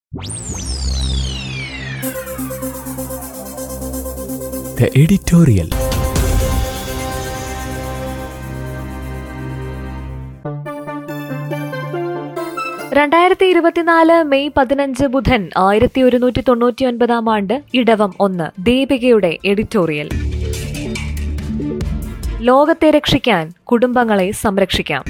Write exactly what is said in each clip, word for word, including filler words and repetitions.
The editorial. രണ്ടായിരത്തി ഇരുപത്തിനാല് May പതിനഞ്ച് ബുധൻ ആയിരത്തി ഒരുന്നൂറ്റി തൊണ്ണൂറ്റി ഒൻപതാം ആണ്ട് ഇടവം ഒന്ന് ദീപികയുടെ എഡിറ്റോറിയൽ. ലോകത്തെ രക്ഷിക്കാൻ കുടുംബങ്ങളെ സംരക്ഷിക്കാം.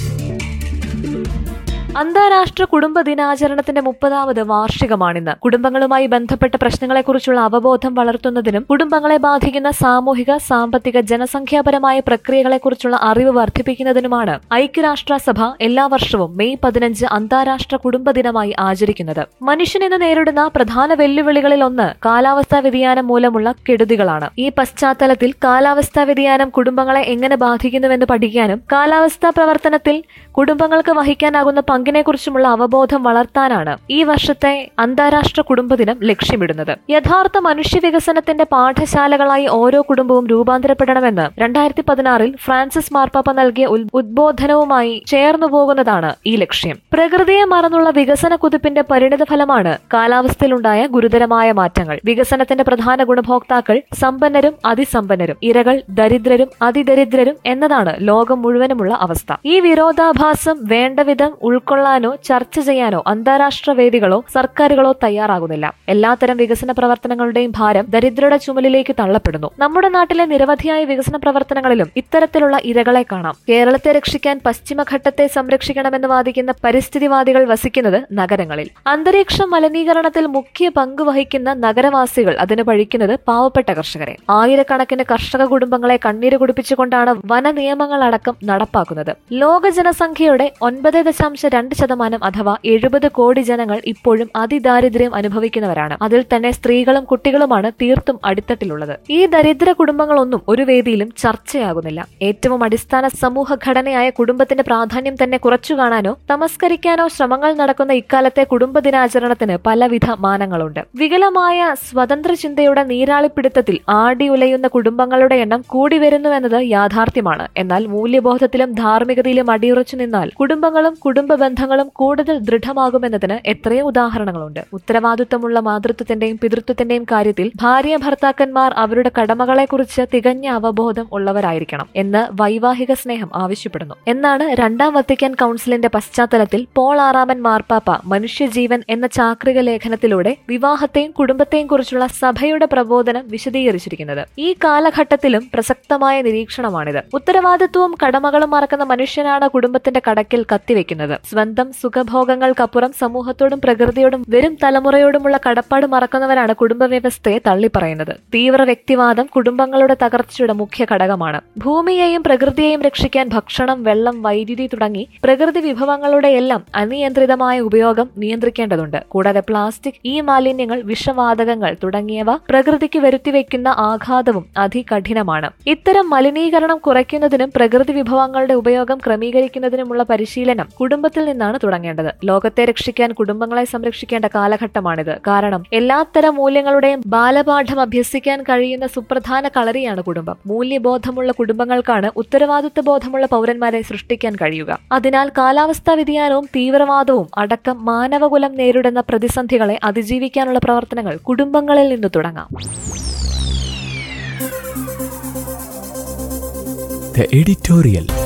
അന്താരാഷ്ട്ര കുടുംബ ദിനാചരണത്തിന്റെ മുപ്പതാമത് വാർഷികമാണിന്ന്. കുടുംബങ്ങളുമായി ബന്ധപ്പെട്ട പ്രശ്നങ്ങളെക്കുറിച്ചുള്ള അവബോധം വളർത്തുന്നതിനും കുടുംബങ്ങളെ ബാധിക്കുന്ന സാമൂഹിക, സാമ്പത്തിക, ജനസംഖ്യാപരമായ പ്രക്രിയകളെക്കുറിച്ചുള്ള അറിവ് വർദ്ധിപ്പിക്കുന്നതിനുമാണ് ഐക്യരാഷ്ട്രസഭ എല്ലാ വർഷവും മെയ് പതിനഞ്ച് അന്താരാഷ്ട്ര കുടുംബ ദിനമായി ആചരിക്കുന്നത്. മനുഷ്യൻ ഇന്ന് നേരിടുന്ന പ്രധാന വെല്ലുവിളികളിൽ ഒന്ന് കാലാവസ്ഥാ വ്യതിയാനം മൂലമുള്ള കെടുതികളാണ്. ഈ പശ്ചാത്തലത്തിൽ കാലാവസ്ഥാ വ്യതിയാനം കുടുംബങ്ങളെ എങ്ങനെ ബാധിക്കുന്നുവെന്ന് പഠിക്കാനും കാലാവസ്ഥാ പ്രവർത്തനത്തിൽ കുടുംബങ്ങൾക്ക് വഹിക്കാനാകുന്ന പങ്കിനെക്കുറിച്ചുമുള്ള അവബോധം വളർത്താനാണ് ഈ വർഷത്തെ അന്താരാഷ്ട്ര കുടുംബദിനം ലക്ഷ്യമിടുന്നത്. യഥാർത്ഥ മനുഷ്യ വികസനത്തിന്റെ പാഠശാലകളായി ഓരോ കുടുംബവും രൂപാന്തരപ്പെടണമെന്ന് രണ്ടായിരത്തി പതിനാറിൽ ഫ്രാൻസിസ് മാർപ്പാപ്പ നൽകിയ ഉദ്ബോധനവുമായി ചേർന്നു പോകുന്നതാണ് ഈ ലക്ഷ്യം. പ്രകൃതിയെ മറന്നുള്ള വികസന കുതിപ്പിന്റെ പരിണിത ഫലമാണ് കാലാവസ്ഥയിലുണ്ടായ ഗുരുതരമായ മാറ്റങ്ങൾ. വികസനത്തിന്റെ പ്രധാന ഗുണഭോക്താക്കൾ സമ്പന്നരും അതിസമ്പന്നരും, ഇരകൾ ദരിദ്രരും അതിദരിദ്രരും എന്നതാണ് ലോകം മുഴുവനുമുള്ള അവസ്ഥ. ഈ വിരോധാഭാസം വേണ്ടവിധം ഉൾക്കൊള്ളാനോ ചർച്ച ചെയ്യാനോ അന്താരാഷ്ട്ര വേദികളോ സർക്കാരുകളോ തയ്യാറാകുന്നില്ല. എല്ലാത്തരം വികസന പ്രവർത്തനങ്ങളുടെയും ഭാരം ദരിദ്രരുടെ ചുമലിലേക്ക് തള്ളപ്പെടുന്നു. നമ്മുടെ നാട്ടിലെ നിരവധിയായ വികസന പ്രവർത്തനങ്ങളിലും ഇത്തരത്തിലുള്ള ഇരകളെ കാണാം. കേരളത്തെ രക്ഷിക്കാൻ പശ്ചിമഘട്ടത്തെ സംരക്ഷിക്കണമെന്ന് വാദിക്കുന്ന പരിസ്ഥിതിവാദികൾ വസിക്കുന്നത് നഗരങ്ങളിൽ. അന്തരീക്ഷ മലിനീകരണത്തിൽ മുഖ്യ പങ്ക് വഹിക്കുന്ന നഗരവാസികൾ അതിന് പഴിക്കുന്നത് പാവപ്പെട്ട കർഷകരെ. ആയിരക്കണക്കിന് കർഷക കുടുംബങ്ങളെ കണ്ണീര് കുടിപ്പിച്ചുകൊണ്ടാണ് വന നിയമങ്ങളടക്കം നടപ്പാക്കുന്നത്. ലോക ജനസംഖ്യയുടെ ഒൻപത് ദശാംശം രണ്ട് ശതമാനം അഥവാ എഴുപത് കോടി ജനങ്ങൾ ഇപ്പോഴും അതിദാരിദ്ര്യം അനുഭവിക്കുന്നവരാണ്. അതിൽ തന്നെ സ്ത്രീകളും കുട്ടികളുമാണ് തീർത്തും അടിത്തട്ടിലുള്ളത്. ഈ ദരിദ്ര കുടുംബങ്ങളൊന്നും ഒരു വേദിയിലും ചർച്ചയാകുന്നില്ല. ഏറ്റവും അടിസ്ഥാന സമൂഹ ഘടനയായ കുടുംബത്തിന്റെ പ്രാധാന്യം തന്നെ കുറച്ചു കാണാനോ തമസ്കരിക്കാനോ ശ്രമങ്ങൾ നടക്കുന്ന ഇക്കാലത്തെ കുടുംബ ദിനാചരണത്തിന് പലവിധ മാനങ്ങളുണ്ട്. വികലമായ സ്വതന്ത്ര ചിന്തയുടെ നീരാളിപ്പിടുത്തത്തിൽ ആടിയുലയുന്ന കുടുംബങ്ങളുടെ എണ്ണം കൂടി വരുന്നുവെന്നത് യാഥാർത്ഥ്യമാണ്. എന്നാൽ മൂല്യബോധത്തിലും ധാർമ്മികതയിലും അടിയുറച്ചു നിന്നാൽ കുടുംബങ്ങളും കുടുംബ ബന്ധങ്ങളും കൂടുതൽ ദൃഢമാകുമെന്നതിന് എത്രയോ ഉദാഹരണങ്ങളുണ്ട്. ഉത്തരവാദിത്വമുള്ള മാതൃത്വത്തിന്റെയും പിതൃത്വത്തിന്റെയും കാര്യത്തിൽ ഭാര്യ ഭർത്താക്കന്മാർ അവരുടെ കടമകളെക്കുറിച്ച് തികഞ്ഞ അവബോധം ഉള്ളവരായിരിക്കണം എന്ന് വൈവാഹിക സ്നേഹം ആവശ്യപ്പെടുന്നു. എന്നാണ് രണ്ടാം വത്തിക്കാൻ കൗൺസിലിന്റെ പശ്ചാത്തലത്തിൽ പോൾ ആറാമൻ മാർപ്പാപ്പ മനുഷ്യജീവൻ എന്ന ചാക്രിക ലേഖനത്തിലൂടെ വിവാഹത്തെയും കുടുംബത്തെയും കുറിച്ചുള്ള സഭയുടെ പ്രബോധനം വിശദീകരിച്ചിരിക്കുന്നത്. ഈ കാലഘട്ടത്തിലും പ്രസക്തമായ നിരീക്ഷണമാണിത്. ഉത്തരവാദിത്വവും കടമകളും മറക്കുന്ന മനുഷ്യനാണ് കുടുംബത്തിന്റെ കടക്കിൽ കത്തിവെക്കുന്നത്. സ്വന്തം സുഖഭോഗങ്ങൾക്കപ്പുറം സമൂഹത്തോടും പ്രകൃതിയോടും വരും തലമുറയോടുമുള്ള കടപ്പാട് മറക്കുന്നവരാണ് കുടുംബ വ്യവസ്ഥയെ തള്ളിപ്പറയുന്നത്. തീവ്ര വ്യക്തിവാദം കുടുംബങ്ങളുടെ തകർച്ചയുടെ മുഖ്യ ഘടകമാണ്. ഭൂമിയെയും പ്രകൃതിയെയും രക്ഷിക്കാൻ ഭക്ഷണം, വെള്ളം, വൈദ്യുതി തുടങ്ങി പ്രകൃതി വിഭവങ്ങളുടെ എല്ലാം അനിയന്ത്രിതമായ ഉപയോഗം നിയന്ത്രിക്കേണ്ടതുണ്ട്. കൂടാതെ പ്ലാസ്റ്റിക്, ഈ മാലിന്യങ്ങൾ, വിഷവാതകങ്ങൾ തുടങ്ങിയവ പ്രകൃതിക്ക് വരുത്തിവെക്കുന്ന ആഘാതവും അതികഠിനമാണ്. ഇത്തരം മലിനീകരണം കുറയ്ക്കുന്നതിനും പ്രകൃതി വിഭവങ്ങളുടെ ഉപയോഗം ക്രമീകരിക്കുന്നതിനുമുള്ള പരിശീലനം കുടുംബത്തിൽ നിന്നാണ് തുടങ്ങേണ്ടത്. ലോകത്തെ രക്ഷിക്കാൻ കുടുംബങ്ങളെ സംരക്ഷിക്കേണ്ട കാലഘട്ടമാണിത്. കാരണം എല്ലാത്തരം മൂല്യങ്ങളുടെയും ബാലപാഠം അഭ്യസിക്കാൻ കഴിയുന്ന സുപ്രധാന കളരിയാണ് കുടുംബം. മൂല്യബോധമുള്ള കുടുംബങ്ങൾക്കാണ് ഉത്തരവാദിത്വ ബോധമുള്ള പൗരന്മാരെ സൃഷ്ടിക്കാൻ കഴിയുക. അതിനാൽ കാലാവസ്ഥാ വ്യതിയാനവും തീവ്രവാദവും അടക്കം മാനവകുലം നേരിടുന്ന പ്രതിസന്ധികളെ അതിജീവിക്കാനുള്ള പ്രവർത്തനങ്ങൾ കുടുംബങ്ങളിൽ നിന്ന് തുടങ്ങാം. The editorial.